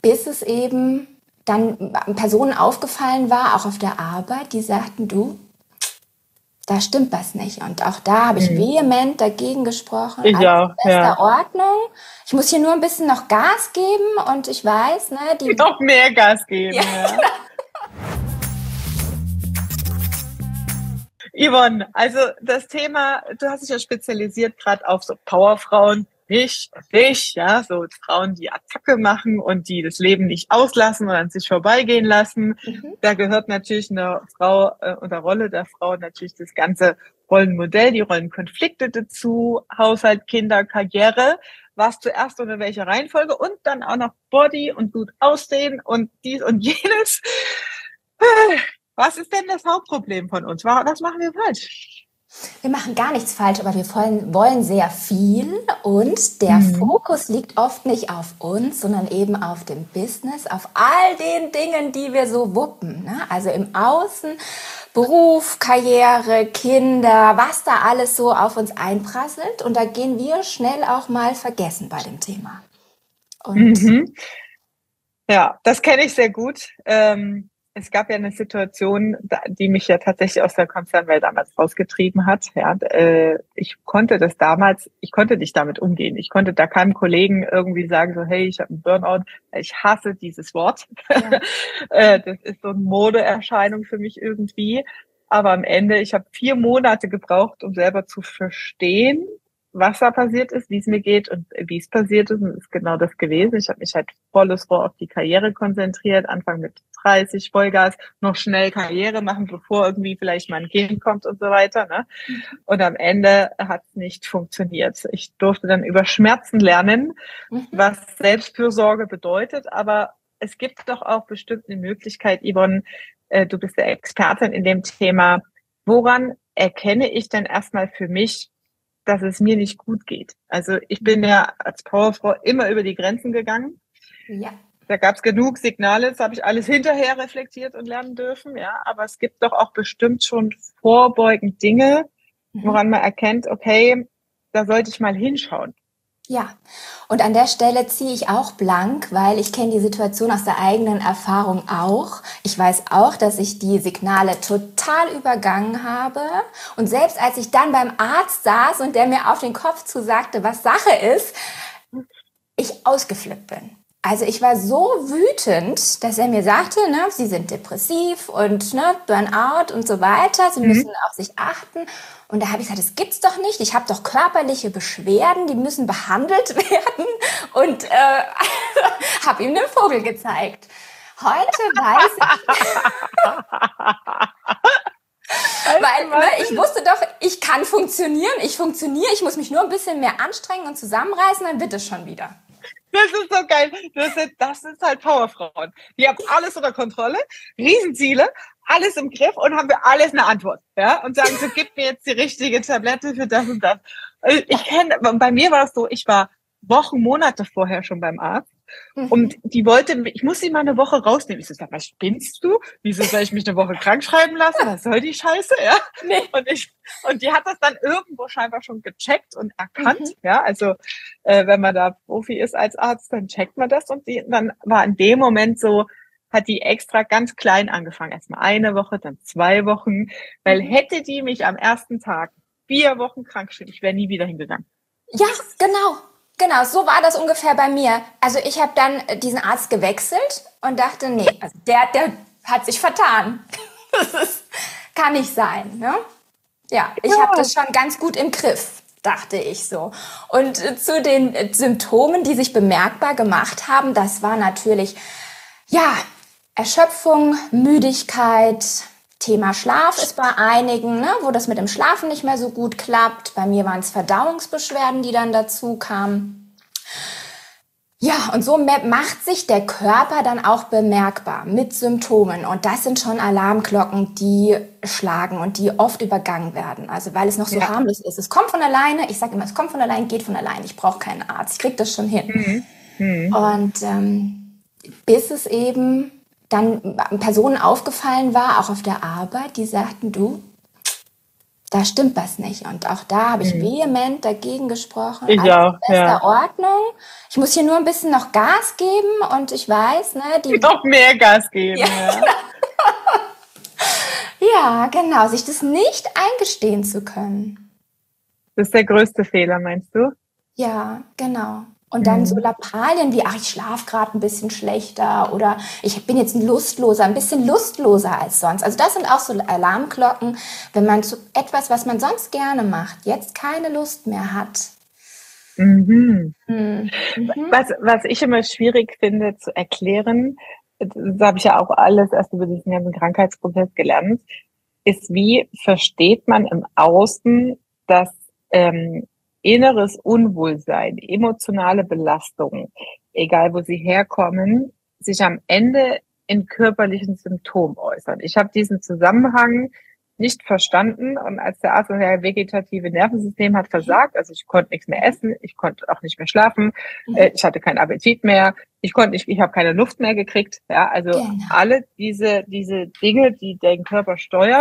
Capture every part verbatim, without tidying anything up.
bis es eben dann Personen aufgefallen war, auch auf der Arbeit, die sagten, du, da stimmt was nicht. Und auch da habe ich Mhm. vehement dagegen gesprochen. Ich Alles auch, in bester ja. Ordnung. Ich muss hier nur ein bisschen noch Gas geben und ich weiß, ne, die... Noch mehr Gas geben, Ja, ja. genau. Yvonne, also das Thema, du hast dich ja spezialisiert gerade auf so Powerfrauen, dich, dich, ja, so Frauen, die Attacke machen und die das Leben nicht auslassen und an sich vorbeigehen lassen. Mhm. Da gehört natürlich eine Frau äh, oder Rolle der Frau natürlich das ganze Rollenmodell, die Rollenkonflikte dazu, Haushalt, Kinder, Karriere. Was zuerst und in welcher Reihenfolge und dann auch noch Body und gut aussehen und dies und jenes. Was ist denn das Hauptproblem von uns? Was machen wir falsch? Wir machen gar nichts falsch, aber wir wollen, wollen sehr viel und der Mhm. Fokus liegt oft nicht auf uns, sondern eben auf dem Business, auf all den Dingen, die wir so wuppen. Ne? Also im Außen, Beruf, Karriere, Kinder, was da alles so auf uns einprasselt. Und da gehen wir schnell auch mal vergessen bei dem Thema. Und Mhm. Ja, das kenne ich sehr gut. Ähm, es gab ja eine Situation, die mich ja tatsächlich aus der Konzernwelt damals rausgetrieben hat. Ja, äh, ich konnte das damals, ich konnte nicht damit umgehen. Ich konnte da keinem Kollegen irgendwie sagen, so, hey, ich habe einen Burnout. Ich hasse dieses Wort. ja. äh, das ist so eine Modeerscheinung für mich irgendwie. Aber am Ende, ich habe vier Monate gebraucht, um selber zu verstehen, was da passiert ist, wie es mir geht und wie es passiert ist. Und es ist genau das gewesen. Ich habe mich halt volles Rohr auf die Karriere konzentriert, Anfang mit dreißig, Vollgas, noch schnell Karriere machen, bevor irgendwie vielleicht mein Kind kommt und so weiter. Ne? Und am Ende hat es nicht funktioniert. Ich durfte dann über Schmerzen lernen, Mhm. was Selbstfürsorge bedeutet. Aber es gibt doch auch bestimmt eine Möglichkeit, Yvonne, äh, du bist ja Expertin in dem Thema. Woran erkenne ich denn erstmal für mich, dass es mir nicht gut geht? Also ich bin ja als Powerfrau immer über die Grenzen gegangen. Ja. Da gab es genug Signale, das habe ich alles hinterher reflektiert und lernen dürfen. Ja, aber es gibt doch auch bestimmt schon vorbeugend Dinge, woran man erkennt, okay, da sollte ich mal hinschauen. Ja, und an der Stelle ziehe ich auch blank, weil ich kenne die Situation aus der eigenen Erfahrung auch. Ich weiß auch, dass ich die Signale total übergangen habe. Und selbst als ich dann beim Arzt saß und der mir auf den Kopf zusagte, was Sache ist, ich ausgeflippt bin. Also ich war so wütend, dass er mir sagte, ne, Sie sind depressiv und ne, Burnout und so weiter. Sie müssen Mhm. auf sich achten. Und da habe ich gesagt, das gibt's doch nicht. Ich habe doch körperliche Beschwerden, die müssen behandelt werden. Und äh, habe ihm den Vogel gezeigt. Heute weiß ich, weil ne, ich wusste doch, ich kann funktionieren, ich funktioniere, ich muss mich nur ein bisschen mehr anstrengen und zusammenreißen, dann wird es schon wieder. Das ist so geil. Das sind, das sind halt Powerfrauen. Die haben alles unter Kontrolle, Riesenziele, alles im Griff und haben wir alles eine Antwort. Ja? Und sagen so, gib mir jetzt die richtige Tablette für das und das. Ich kenne, bei mir war es so, ich war Wochen, Monate vorher schon beim Arzt. Und die wollte, ich muss sie mal eine Woche rausnehmen. Ich so, sag mal, spinnst du? Wieso soll ich mich eine Woche krank schreiben lassen? Was soll die Scheiße, ja? Nee. Und ich, und die hat das dann irgendwo scheinbar schon gecheckt und erkannt, Mhm. ja? Also, äh, wenn man da Profi ist als Arzt, dann checkt man das. Und die, dann war in dem Moment so, hat die extra ganz klein angefangen. Erstmal eine Woche, dann zwei Wochen. Weil Mhm. hätte die mich am ersten Tag vier Wochen krank geschrieben, ich wäre nie wieder hingegangen. Ja, genau. Genau, so war das ungefähr bei mir. Also ich habe dann diesen Arzt gewechselt und dachte, nee, also der, der hat sich vertan. Das ist, kann nicht sein. Ne? Ja, ich Ja. habe das schon ganz gut im Griff, dachte ich so. Und äh, zu den äh, Symptomen, die sich bemerkbar gemacht haben, das war natürlich, ja, Erschöpfung, Müdigkeit, Thema Schlaf ist bei einigen, ne, wo das mit dem Schlafen nicht mehr so gut klappt. Bei mir waren es Verdauungsbeschwerden, die dann dazu kamen. Ja, und so macht sich der Körper dann auch bemerkbar mit Symptomen. Und das sind schon Alarmglocken, die schlagen und die oft übergangen werden. Also weil es noch so Ja. harmlos ist. Es kommt von alleine. Ich sage immer, es kommt von allein, geht von allein. Ich brauche keinen Arzt. Ich kriege das schon hin. Mhm. Mhm. Und ähm, bis es eben dann Personen aufgefallen war, auch auf der Arbeit, die sagten, du, da stimmt was nicht. Und auch da habe ich Mhm. vehement dagegen gesprochen. Ich Alles auch, in bester ja. Ordnung. Ich muss hier nur ein bisschen noch Gas geben und ich weiß, ne, die, Noch mehr Gas geben, ja, ja. ja, genau, sich das nicht eingestehen zu können. Das ist der größte Fehler, meinst du? Ja, genau. Und dann so Mhm. Lappalien wie, ach, ich schlafe gerade ein bisschen schlechter oder ich bin jetzt ein lustloser, ein bisschen lustloser als sonst. Also das sind auch so Alarmglocken, wenn man zu etwas, was man sonst gerne macht, jetzt keine Lust mehr hat. Mhm. Hm. Mhm. Was, was ich immer schwierig finde zu erklären, das habe ich ja auch alles erst über diesen ganzen Krankheitsprozess gelernt, ist, wie versteht man im Außen, dass ähm, inneres Unwohlsein, emotionale Belastung, egal wo sie herkommen, sich am Ende in körperlichen Symptomen äußern. Ich habe diesen Zusammenhang nicht verstanden und als der Arzt sagt, das vegetative Nervensystem hat versagt, also ich konnte nichts mehr essen, ich konnte auch nicht mehr schlafen, äh, Mhm. ich hatte keinen Appetit mehr, ich konnte nicht, ich habe keine Luft mehr gekriegt, ja, also Genau. alle diese diese Dinge, die den Körper steuern,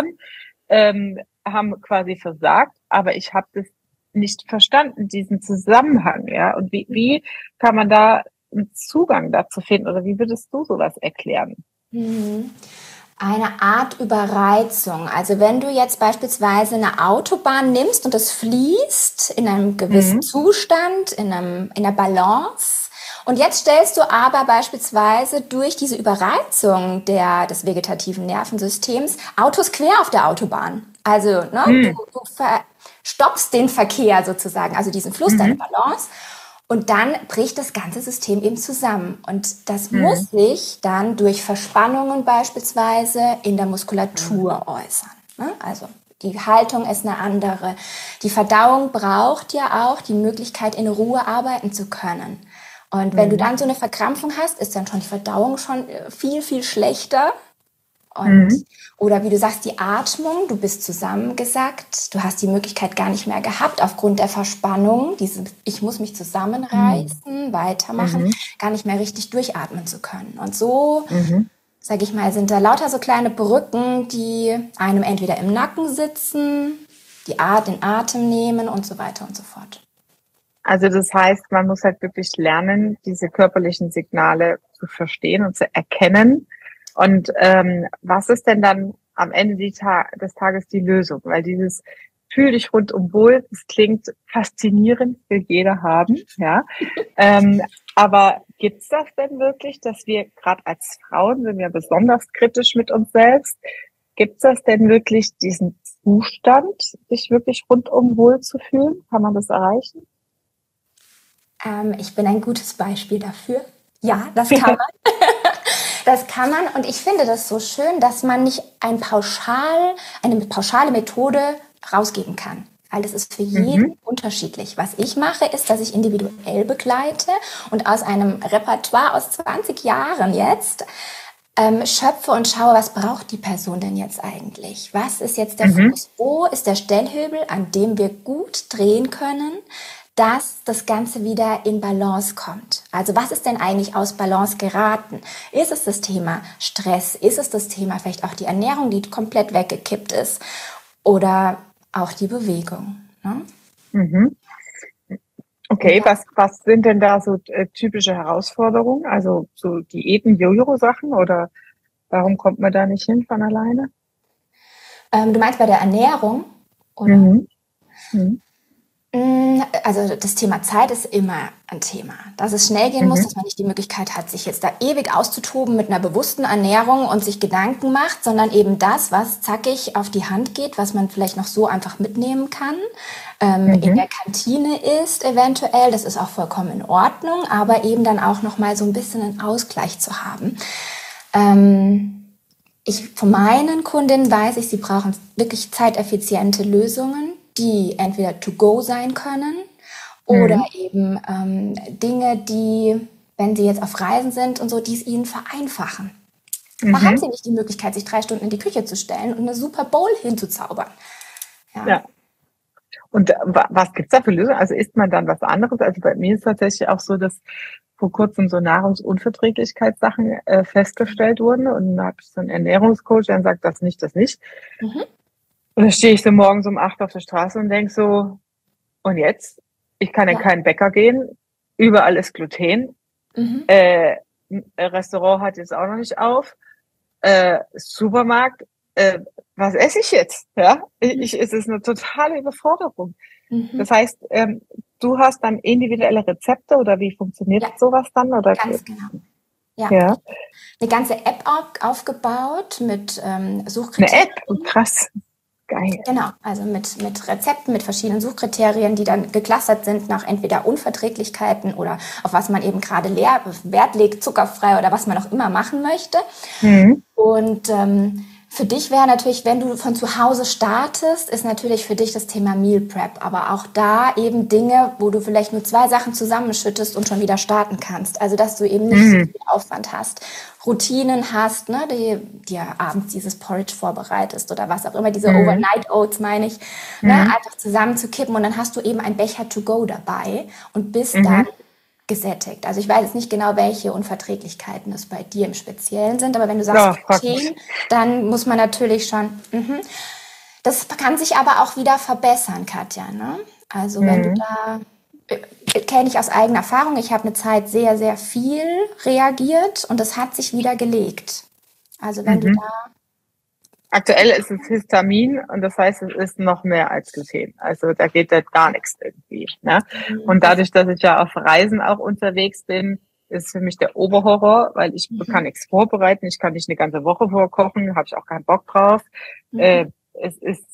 ähm, haben quasi versagt, aber ich habe das nicht verstanden, diesen Zusammenhang, ja, und wie wie kann man da einen Zugang dazu finden oder wie würdest du sowas erklären? Mhm. Eine Art Überreizung. Also wenn du jetzt beispielsweise eine Autobahn nimmst und es fließt in einem gewissen Mhm. Zustand, in einem, in der Balance. Und jetzt stellst du aber beispielsweise durch diese Überreizung der, des vegetativen Nervensystems Autos quer auf der Autobahn. Also ne, du, Mhm. du stoppst den Verkehr sozusagen, also diesen Fluss, deine Mhm. Balance. Und dann bricht das ganze System eben zusammen. Und das Mhm. muss sich dann durch Verspannungen beispielsweise in der Muskulatur äußern. Ne? Also die Haltung ist eine andere. Die Verdauung braucht ja auch die Möglichkeit, in Ruhe arbeiten zu können. Und wenn du Mhm. dann so eine Verkrampfung hast, ist dann schon die Verdauung schon viel, viel schlechter. Und, Mhm. oder wie du sagst, die Atmung, du bist zusammengesackt, du hast die Möglichkeit gar nicht mehr gehabt aufgrund der Verspannung, diese, ich muss mich Mhm. zusammenreißen, weitermachen, Mhm. gar nicht mehr richtig durchatmen zu können. Und so, Mhm. sage ich mal, sind da lauter so kleine Brücken, die einem entweder im Nacken sitzen, die Art, den Atem nehmen und so weiter und so fort. Also das heißt, man muss halt wirklich lernen, diese körperlichen Signale zu verstehen und zu erkennen. Und ähm, was ist denn dann am Ende die Ta des Tages die Lösung? Weil dieses Fühl dich rundum wohl, das klingt faszinierend, will jeder haben, ja. Ähm, aber gibt's das denn wirklich, dass wir gerade als Frauen sind wir besonders kritisch mit uns selbst? Gibt's das denn wirklich diesen Zustand, sich wirklich rundum wohl zu fühlen? Kann man das erreichen? Ähm, ich bin ein gutes Beispiel dafür. Ja, das kann man. Das kann man und ich finde das so schön, dass man nicht ein pauschal, eine pauschale Methode rausgeben kann. Weil das ist für Mhm. jeden unterschiedlich. Was ich mache, ist, dass ich individuell begleite und aus einem Repertoire aus zwanzig Jahren jetzt ähm, schöpfe und schaue, was braucht die Person denn jetzt eigentlich? Was ist jetzt der Mhm. Fokus? Wo ist der Stellhebel, an dem wir gut drehen können, dass das Ganze wieder in Balance kommt? Also was ist denn eigentlich aus Balance geraten? Ist es das Thema Stress? Ist es das Thema vielleicht auch die Ernährung, die komplett weggekippt ist? Oder auch die Bewegung? Ne? Mhm. Okay, Oder was, was sind denn da so äh, typische Herausforderungen? Also so Diäten, Jojo-Sachen oder warum kommt man da nicht hin von alleine? ähm, du meinst bei der Ernährung? Oder? Mhm. Mhm. Also das Thema Zeit ist immer ein Thema. Dass es schnell gehen muss, Mhm. dass man nicht die Möglichkeit hat, sich jetzt da ewig auszutoben mit einer bewussten Ernährung und sich Gedanken macht, sondern eben das, was zackig auf die Hand geht, was man vielleicht noch so einfach mitnehmen kann. Ähm, in Mhm. der Kantine ist eventuell, das ist auch vollkommen in Ordnung, aber eben dann auch noch mal so ein bisschen einen Ausgleich zu haben. Ähm, ich von meinen Kundinnen weiß ich, sie brauchen wirklich zeiteffiziente Lösungen, die entweder to go sein können oder Mhm. eben ähm, Dinge, die, wenn sie jetzt auf Reisen sind und so, die es ihnen vereinfachen. Da haben Mhm. sie nicht die Möglichkeit, sich drei Stunden in die Küche zu stellen und eine Super Bowl hinzuzaubern. Ja. Ja. Und äh, wa- was gibt's da für Lösungen? Also isst man dann was anderes? Also bei mir ist tatsächlich auch so, dass vor kurzem so Nahrungsunverträglichkeitssachen äh, festgestellt wurden und dann habe ich so einen Ernährungscoach, der sagt das nicht, das nicht. Mhm. Und dann stehe ich so morgens um acht auf der Straße und denk so, und jetzt? Ich kann in Ja. keinen Bäcker gehen, überall ist Gluten, Mhm. äh, ein Restaurant hat jetzt auch noch nicht auf, äh, Supermarkt, äh, was esse ich jetzt? Ja, ich, es ist eine totale Überforderung. Mhm. Das heißt, ähm, du hast dann individuelle Rezepte oder wie funktioniert Ja, sowas dann? Oder? ganz genau. Ja. Ja, Eine ganze App au- aufgebaut mit ähm, eine Suchkriterien. App, krass, geil. Genau, also mit, mit Rezepten, mit verschiedenen Suchkriterien, die dann geclustert sind nach entweder Unverträglichkeiten oder auf was man eben gerade leer, Wert legt, zuckerfrei oder was man auch immer machen möchte. Mhm. Und ähm, für dich wäre natürlich, wenn du von zu Hause startest, ist natürlich für dich das Thema Meal Prep. Aber auch da eben Dinge, wo du vielleicht nur zwei Sachen zusammenschüttest und schon wieder starten kannst. Also dass du eben nicht so Mhm. viel Aufwand hast, Routinen hast, ne, die dir abends dieses Porridge vorbereitest oder was auch immer, diese Mhm. Overnight Oats, meine ich, ne, Mhm. einfach zusammenzukippen und dann hast du eben ein Becher to go dabei und bist dann Mhm. gesättigt. Also ich weiß jetzt nicht genau, welche Unverträglichkeiten es bei dir im Speziellen sind, aber wenn du sagst Ja, frag mich. Gluten, dann muss man natürlich schon, mhm. Das kann sich aber auch wieder verbessern, Katja, ne? Also wenn du Mhm. da, äh, kenne ich aus eigener Erfahrung, ich habe eine Zeit sehr, sehr viel reagiert und das hat sich wieder gelegt. Also wenn du Mhm. da, Aktuell ist es Histamin und das heißt, es ist noch mehr als Gluten. Also da geht halt gar nichts irgendwie. Ne? Und also, dadurch, dass ich ja auf Reisen auch unterwegs bin, ist für mich der Oberhorror, weil ich kann mhm, nichts vorbereiten, ich kann nicht eine ganze Woche vorkochen, habe ich auch keinen Bock drauf. Äh, mhm, es ist,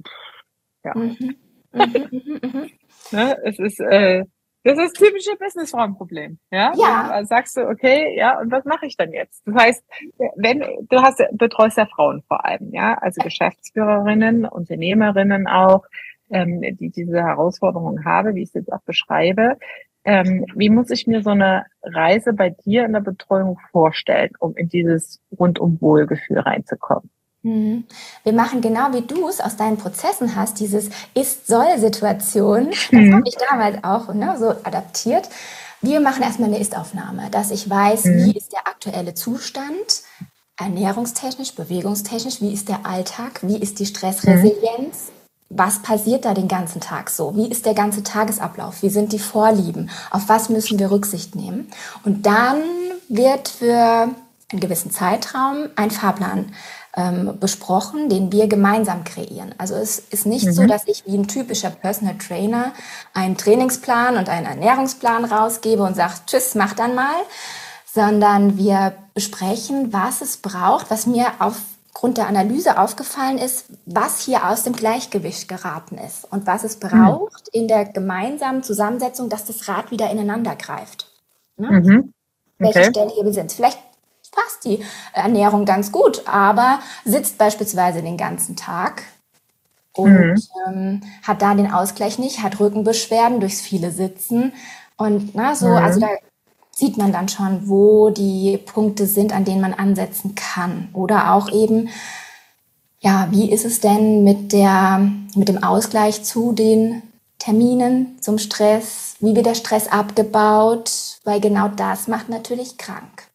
ja, mhm, mhm, mhm, mhm. ne, es ist, äh, das ist typische Businessfrauenproblem, ja. Dann Ja, sagst du, okay, ja, und was mache ich dann jetzt? Das heißt, wenn du hast, betreust ja Frauen vor allem, ja, also Geschäftsführerinnen, Unternehmerinnen auch, ähm, die diese Herausforderungen haben, wie ich es jetzt auch beschreibe. Ähm, wie muss ich mir so eine Reise bei dir in der Betreuung vorstellen, um in dieses rundum Wohlgefühl reinzukommen? mhm. Wir machen genau wie du es aus deinen Prozessen hast, dieses Ist-Soll-Situation. Das habe Mhm. ich damals auch, ne, so adaptiert. Wir machen erstmal eine Ist-Aufnahme, dass ich weiß, wie Mhm. ist der aktuelle Zustand, ernährungstechnisch, bewegungstechnisch, wie ist der Alltag, wie ist die Mhm. Stressresilienz, was passiert da den ganzen Tag so, wie ist der ganze Tagesablauf, wie sind die Vorlieben, auf was müssen wir Rücksicht nehmen. Und dann wird für einen gewissen Zeitraum ein Fahrplan ähm, besprochen, den wir gemeinsam kreieren. Also es ist nicht so, Mhm. dass ich wie ein typischer Personal Trainer einen Trainingsplan und einen Ernährungsplan rausgebe und sage, tschüss, mach dann mal, sondern wir besprechen, was es braucht, was mir aufgrund der Analyse aufgefallen ist, was hier aus dem Gleichgewicht geraten ist und was es Mhm. braucht in der gemeinsamen Zusammensetzung, dass das Rad wieder ineinander greift. Ne? Mhm. Welche Okay. Stellhebel sind es? Vielleicht passt die Ernährung ganz gut, aber sitzt beispielsweise den ganzen Tag und Mhm. ähm, hat da den Ausgleich nicht, hat Rückenbeschwerden durchs viele Sitzen und na, so, also da Mhm. sieht man dann schon, wo die Punkte sind, an denen man ansetzen kann. Oder auch eben, ja, wie ist es denn mit der, mit dem Ausgleich zu den Terminen, zum Stress? Wie wird der Stress abgebaut? Weil genau das macht natürlich krank.